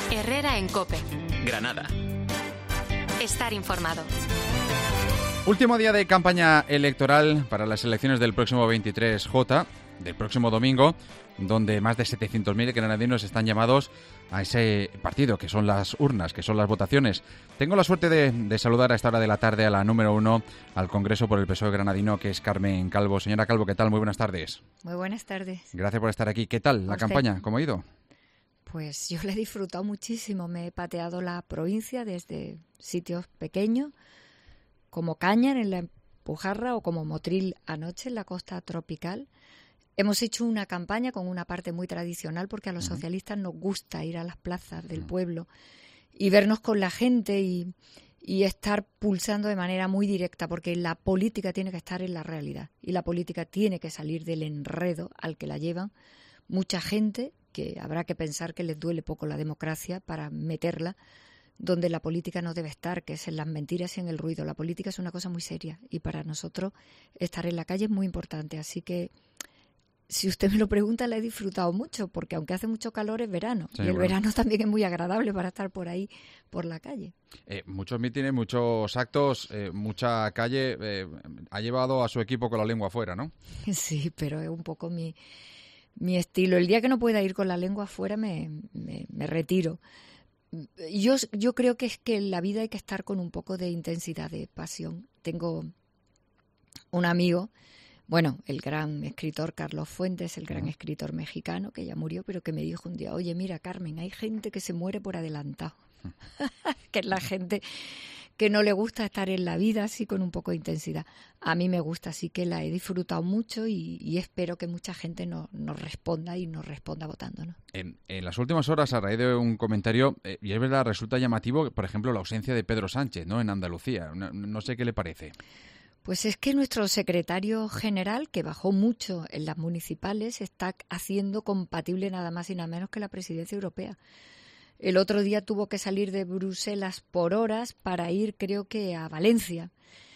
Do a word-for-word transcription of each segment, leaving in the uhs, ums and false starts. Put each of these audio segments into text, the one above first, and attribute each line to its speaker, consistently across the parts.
Speaker 1: Herrera en COPE.
Speaker 2: Granada.
Speaker 1: Estar informado.
Speaker 3: Último día de campaña electoral para las elecciones del próximo veintitrés J, del próximo domingo, donde más de setecientos mil granadinos están llamados a ese partido, que son las urnas, que son las votaciones. Tengo la suerte de, de saludar a esta hora de la tarde a la número uno al Congreso por el P S O E granadino, que es Carmen Calvo. Señora Calvo, ¿qué tal? Muy buenas tardes.
Speaker 4: Muy buenas tardes.
Speaker 3: Gracias por estar aquí. ¿Qué tal la campaña? ¿Cómo ha ido?
Speaker 4: Pues yo la he disfrutado muchísimo. Me he pateado la provincia desde sitios pequeños, como Cañar en la Pujarra o como Motril anoche en la costa tropical. Hemos hecho una campaña con una parte muy tradicional porque a los uh-huh. socialistas nos gusta ir a las plazas del uh-huh. pueblo y vernos con la gente y, y estar pulsando de manera muy directa, porque la política tiene que estar en la realidad y la política tiene que salir del enredo al que la llevan mucha gente, que habrá que pensar que les duele poco la democracia para meterla donde la política no debe estar, que es en las mentiras y en el ruido. La política es una cosa muy seria y para nosotros estar en la calle es muy importante. Así que, si usted me lo pregunta, la he disfrutado mucho, porque aunque hace mucho calor es verano. Sí, y el bueno. verano también es muy agradable para estar por ahí, por la calle.
Speaker 3: Eh, muchos mítines, muchos actos, eh, mucha calle. Eh, ha llevado a su equipo con la lengua afuera, ¿no?
Speaker 4: Sí, pero es un poco mi, mi estilo. El día que no pueda ir con la lengua afuera me, me, me retiro. Yo, yo creo que es que en la vida hay que estar con un poco de intensidad, de pasión. Tengo un amigo, bueno, el gran escritor Carlos Fuentes, el gran uh-huh. escritor mexicano, que ya murió, pero que me dijo un día: oye, mira, Carmen, hay gente que se muere por adelantado. Uh-huh. Que es la gente que no le gusta estar en la vida así con un poco de intensidad. A mí me gusta, así que la he disfrutado mucho y, y espero que mucha gente nos no responda y nos responda votando, ¿no?
Speaker 3: En, en las últimas horas, a raíz de un comentario, eh, y es verdad, resulta llamativo, por ejemplo, la ausencia de Pedro Sánchez, ¿no?, en Andalucía. No, no sé qué le parece.
Speaker 4: Pues es que nuestro secretario general, que bajó mucho en las municipales, está haciendo compatible nada más y nada menos que la presidencia europea. El otro día tuvo que salir de Bruselas por horas para ir, creo que, a Valencia.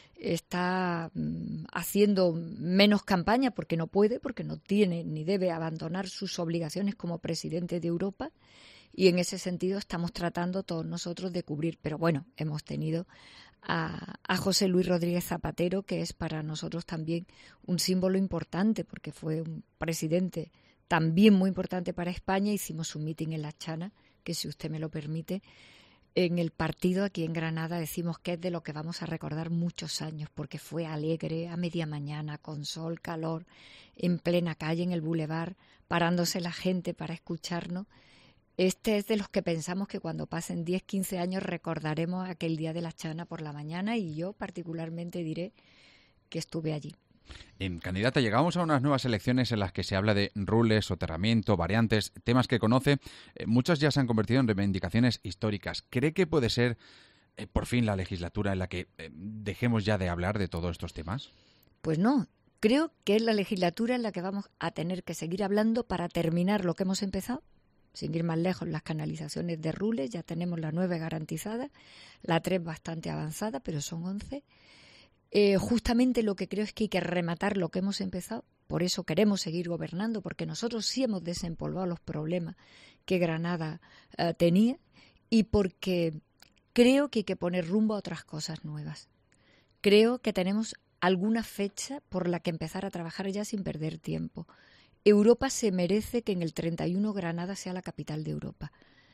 Speaker 4: Está mm, haciendo menos campaña porque no puede, porque no tiene ni debe abandonar sus obligaciones como presidente de Europa. Y en ese sentido estamos tratando todos nosotros de cubrir. Pero bueno, hemos tenido a, a José Luis Rodríguez Zapatero, que es para nosotros también un símbolo importante, porque fue un presidente también muy importante para España. Hicimos un mitin en La Chana, que, si usted me lo permite, en el partido aquí en Granada decimos que es de lo que vamos a recordar muchos años, porque fue alegre, a media mañana, con sol, calor, en plena calle, en el bulevar, parándose la gente para escucharnos. Este es de los que pensamos que cuando pasen diez, quince años recordaremos aquel día de La Chana por la mañana, y yo particularmente diré que estuve allí.
Speaker 3: Eh, candidata, llegamos a unas nuevas elecciones en las que se habla de rules, soterramiento, variantes, temas que conoce. Eh, muchas ya se han convertido en reivindicaciones históricas. ¿Cree que puede ser eh, por fin la legislatura en la que eh, dejemos ya de hablar de todos estos temas?
Speaker 4: Pues no. Creo que es la legislatura en la que vamos a tener que seguir hablando para terminar lo que hemos empezado. Sin ir más lejos, las canalizaciones de rules, ya tenemos la nueve garantizada, la tres bastante avanzada, pero son once. Eh, justamente lo que creo es que hay que rematar lo que hemos empezado. Por eso queremos seguir gobernando, porque nosotros sí hemos desempolvado los problemas que Granada eh, tenía, y porque creo que hay que poner rumbo a otras cosas nuevas. Creo que tenemos alguna fecha por la que empezar a trabajar ya sin perder tiempo. Europa se merece que en el treinta y uno Granada sea la capital de Europa.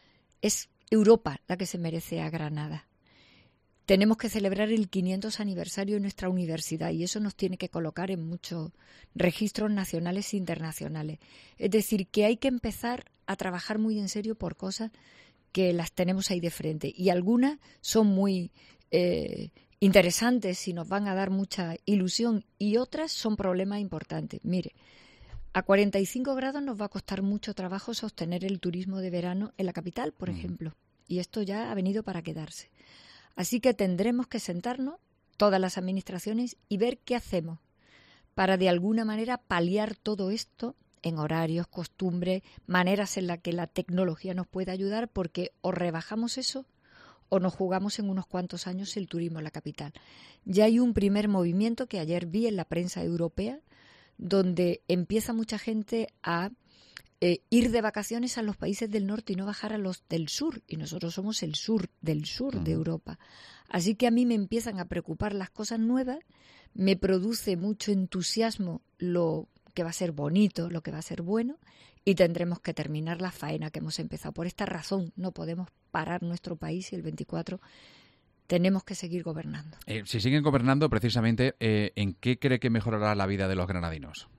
Speaker 4: Es Europa la que se merece a Granada. Tenemos que celebrar el quinientos aniversario de nuestra universidad, y eso nos tiene que colocar en muchos registros nacionales e internacionales. Es decir, que hay que empezar a trabajar muy en serio por cosas que las tenemos ahí de frente, y algunas son muy eh, interesantes y nos van a dar mucha ilusión, y otras son problemas importantes. Mire, a cuarenta y cinco grados nos va a costar mucho trabajo sostener el turismo de verano en la capital, por mm. ejemplo, y esto ya ha venido para quedarse. Así que tendremos que sentarnos, todas las administraciones, y ver qué hacemos para de alguna manera paliar todo esto en horarios, costumbres, maneras en las que la tecnología nos puede ayudar, porque o rebajamos eso o nos jugamos en unos cuantos años el turismo en la capital. Ya hay un primer movimiento que ayer vi en la prensa europea, donde empieza mucha gente a eh, ir de vacaciones a los países del norte y no bajar a los del sur. Y nosotros somos el sur, del sur uh-huh. de Europa. Así que a mí me empiezan a preocupar las cosas nuevas, me produce mucho entusiasmo lo que va a ser bonito, lo que va a ser bueno, y tendremos que terminar la faena que hemos empezado. Por esta razón no podemos parar nuestro país y el veinticuatro tenemos que seguir gobernando.
Speaker 3: Eh, si siguen gobernando, precisamente, eh, ¿en qué cree que mejorará la vida de los granadinos?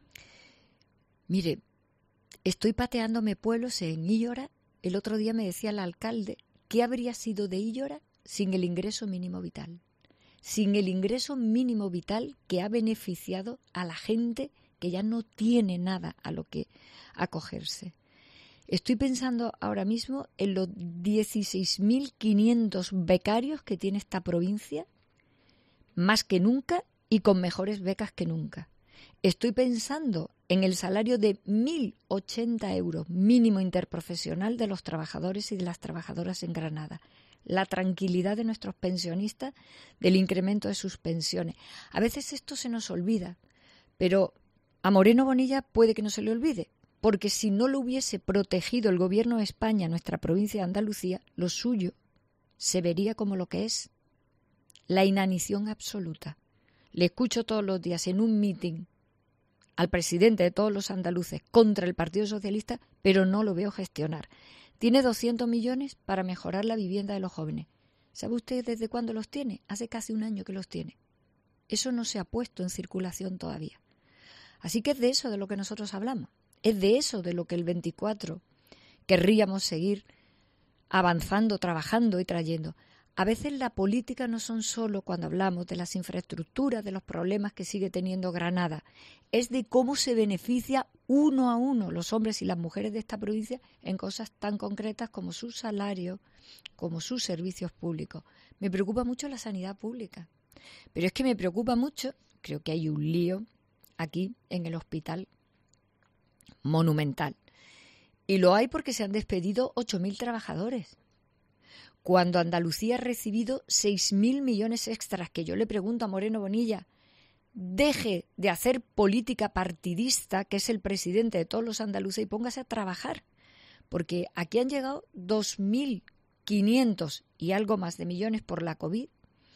Speaker 4: Mire, estoy pateándome pueblos en Íllora. El otro día me decía el alcalde, ¿qué habría sido de Íllora sin el ingreso mínimo vital? Sin el ingreso mínimo vital que ha beneficiado a la gente que ya no tiene nada a lo que acogerse. Estoy pensando ahora mismo en los dieciséis mil quinientos becarios que tiene esta provincia, más que nunca y con mejores becas que nunca. Estoy pensando en el salario de mil ochenta euros mínimo interprofesional de los trabajadores y de las trabajadoras en Granada. La tranquilidad de nuestros pensionistas, del incremento de sus pensiones. A veces esto se nos olvida, pero a Moreno Bonilla puede que no se le olvide, porque si no lo hubiese protegido el gobierno de España, nuestra provincia de Andalucía, lo suyo se vería como lo que es, la inanición absoluta. Le escucho todos los días en un mitin al presidente de todos los andaluces contra el Partido Socialista, pero no lo veo gestionar. Tiene doscientos millones para mejorar la vivienda de los jóvenes. ¿Sabe usted desde cuándo los tiene? Hace casi un año que los tiene. Eso no se ha puesto en circulación todavía. Así que es de eso de lo que nosotros hablamos. Es de eso de lo que el veinticuatro querríamos seguir avanzando, trabajando y trayendo. A veces la política no son solo cuando hablamos de las infraestructuras, de los problemas que sigue teniendo Granada. Es de cómo se beneficia uno a uno los hombres y las mujeres de esta provincia en cosas tan concretas como su salario, como sus servicios públicos. Me preocupa mucho la sanidad pública. Pero es que me preocupa mucho, creo que hay un lío aquí en el hospital monumental. Y lo hay porque se han despedido ocho mil trabajadores. Cuando Andalucía ha recibido seis mil millones extras, que yo le pregunto a Moreno Bonilla, deje de hacer política partidista, que es el presidente de todos los andaluces, y póngase a trabajar. Porque aquí han llegado dos mil quinientos y algo más de millones por la COVID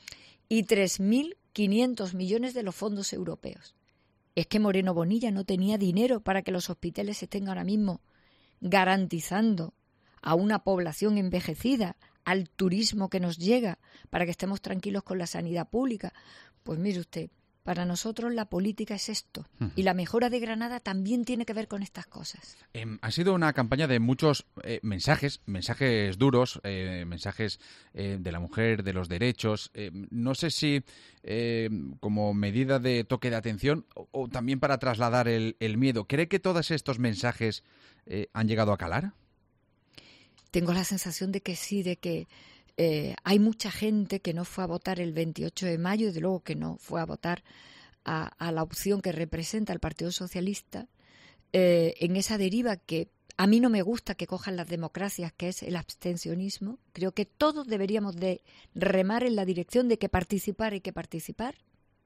Speaker 4: y tres mil quinientos millones de los fondos europeos. Es que Moreno Bonilla no tenía dinero para que los hospitales estén ahora mismo garantizando a una población envejecida, al turismo que nos llega, para que estemos tranquilos con la sanidad pública. Pues mire usted, para nosotros la política es esto. Uh-huh. Y la mejora de Granada también tiene que ver con estas cosas.
Speaker 3: Eh, ha sido una campaña de muchos eh, mensajes, mensajes duros, eh, mensajes eh, de la mujer, de los derechos. Eh, no sé si eh, como medida de toque de atención o, o también para trasladar el, el miedo. ¿Cree que todos estos mensajes eh, han llegado a calar?
Speaker 4: Tengo la sensación de que sí, de que eh, hay mucha gente que no fue a votar el veintiocho de mayo y de luego que no fue a votar a, a la opción que representa el Partido Socialista eh, en esa deriva que a mí no me gusta que cojan las democracias, que es el abstencionismo. Creo que todos deberíamos de remar en la dirección de que participar hay que participar.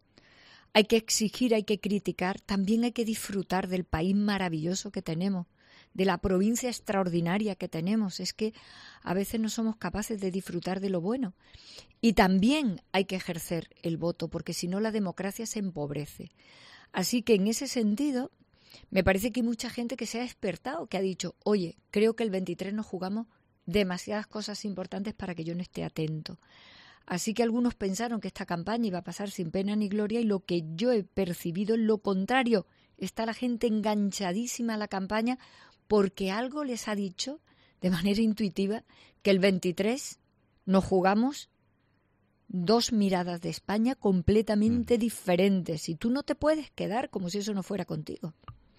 Speaker 4: Hay que exigir, hay que criticar, también hay que disfrutar del país maravilloso que tenemos, de la provincia extraordinaria que tenemos. Es que a veces no somos capaces de disfrutar de lo bueno. Y también hay que ejercer el voto, porque si no la democracia se empobrece. Así que en ese sentido, me parece que hay mucha gente que se ha despertado, que ha dicho, oye, creo que el veintitrés nos jugamos demasiadas cosas importantes para que yo no esté atento. Así que algunos pensaron que esta campaña iba a pasar sin pena ni gloria y lo que yo he percibido es lo contrario. Está la gente enganchadísima a la campaña porque algo les ha dicho de manera intuitiva que el veintitrés nos jugamos dos miradas de España completamente mm. diferentes y tú no te puedes quedar como si eso no fuera contigo.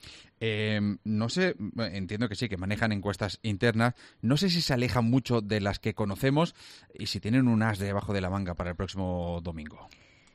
Speaker 3: Eh, no sé, entiendo que sí, que manejan encuestas internas. No sé si se alejan mucho de las que conocemos y si tienen un as debajo de la manga para el próximo domingo.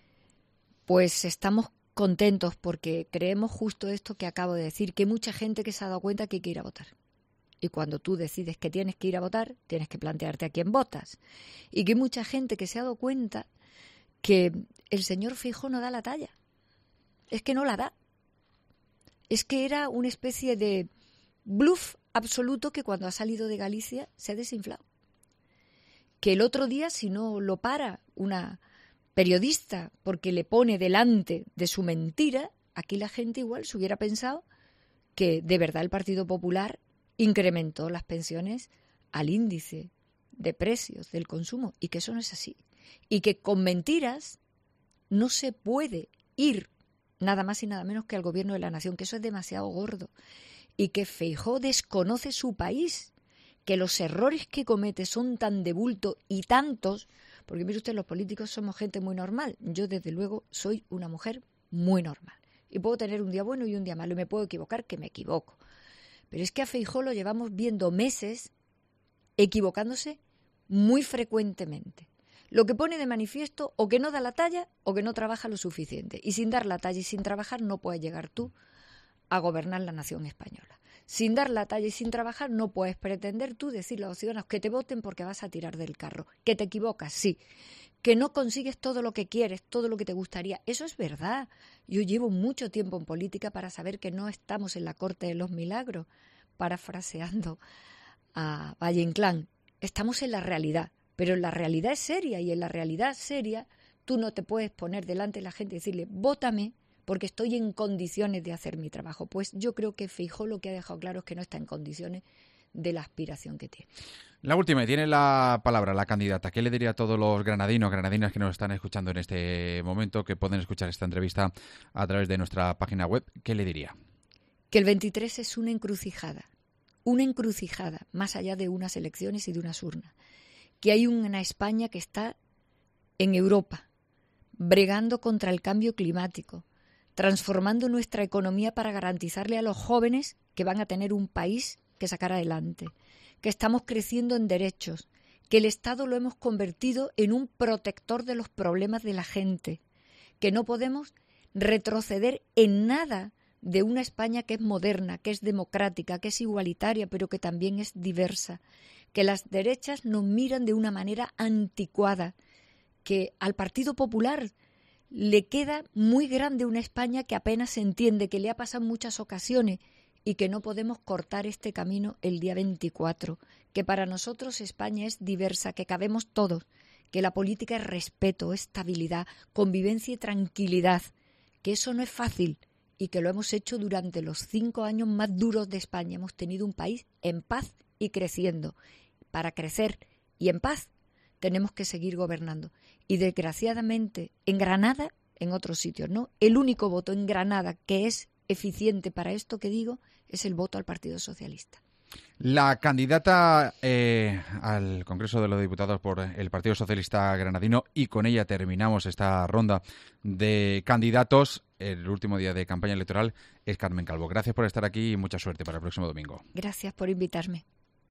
Speaker 4: Pues estamos contentos porque creemos justo esto que acabo de decir, que hay mucha gente que se ha dado cuenta que hay que ir a votar. Y cuando tú decides que tienes que ir a votar, tienes que plantearte a quién votas. Y que hay mucha gente que se ha dado cuenta que el señor Feijóo no da la talla. Es que no la da. Es que era una especie de bluff absoluto que cuando ha salido de Galicia se ha desinflado. Que el otro día, si no lo para una periodista porque le pone delante de su mentira, aquí la gente igual se hubiera pensado que de verdad el Partido Popular incrementó las pensiones al índice de precios del consumo, y que eso no es así. Y que con mentiras no se puede ir nada más y nada menos que al gobierno de la nación, que eso es demasiado gordo. Y que Feijóo desconoce su país, que los errores que comete son tan de bulto y tantos, porque mire usted, los políticos somos gente muy normal. Yo desde luego soy una mujer muy normal. Y puedo tener un día bueno y un día malo, y me puedo equivocar, que me equivoco. Pero es que a Feijóo lo llevamos viendo meses equivocándose muy frecuentemente. Lo que pone de manifiesto o que no da la talla o que no trabaja lo suficiente. Y sin dar la talla y sin trabajar no puedes llegar tú a gobernar la nación española. Sin dar la talla y sin trabajar no puedes pretender tú decirle a los ciudadanos que te voten porque vas a tirar del carro. Que te equivocas, sí. Que no consigues todo lo que quieres, todo lo que te gustaría. Eso es verdad. Yo llevo mucho tiempo en política para saber que no estamos en la corte de los milagros, parafraseando a Valle Inclán. Estamos en la realidad, pero la realidad es seria, y en la realidad seria tú no te puedes poner delante de la gente y decirle, vótame porque estoy en condiciones de hacer mi trabajo. Pues yo creo que Feijóo lo que ha dejado claro es que no está en condiciones de la aspiración que tiene.
Speaker 3: La última, y tiene la palabra la candidata. ¿Qué le diría a todos los granadinos, granadinas que nos están escuchando en este momento, que pueden escuchar esta entrevista a través de nuestra página web? ¿Qué le diría?
Speaker 4: Que el veintitrés es una encrucijada, una encrucijada más allá de unas elecciones y de unas urnas. Que hay una España que está en Europa, bregando contra el cambio climático, transformando nuestra economía para garantizarle a los jóvenes que van a tener un país que sacar adelante, que estamos creciendo en derechos, que el Estado lo hemos convertido en un protector de los problemas de la gente, que no podemos retroceder en nada de una España que es moderna, que es democrática, que es igualitaria, pero que también es diversa, que las derechas nos miran de una manera anticuada, que al Partido Popular le queda muy grande una España que apenas se entiende, que le ha pasado en muchas ocasiones, y que no podemos cortar este camino el día veinticuatro, que para nosotros España es diversa, que cabemos todos, que la política es respeto, estabilidad, convivencia y tranquilidad, que eso no es fácil y que lo hemos hecho durante los cinco años más duros de España. Hemos tenido un país en paz y creciendo. Para crecer y en paz tenemos que seguir gobernando. Y desgraciadamente en Granada, en otros sitios, ¿no? El único voto en Granada que es eficiente para esto que digo es el voto al Partido Socialista.
Speaker 3: La candidata eh, al Congreso de los Diputados por el Partido Socialista Granadino, y con ella terminamos esta ronda de candidatos. El último día de campaña electoral es Carmen Calvo. Gracias por estar aquí y mucha suerte para el próximo domingo.
Speaker 4: Gracias por invitarme.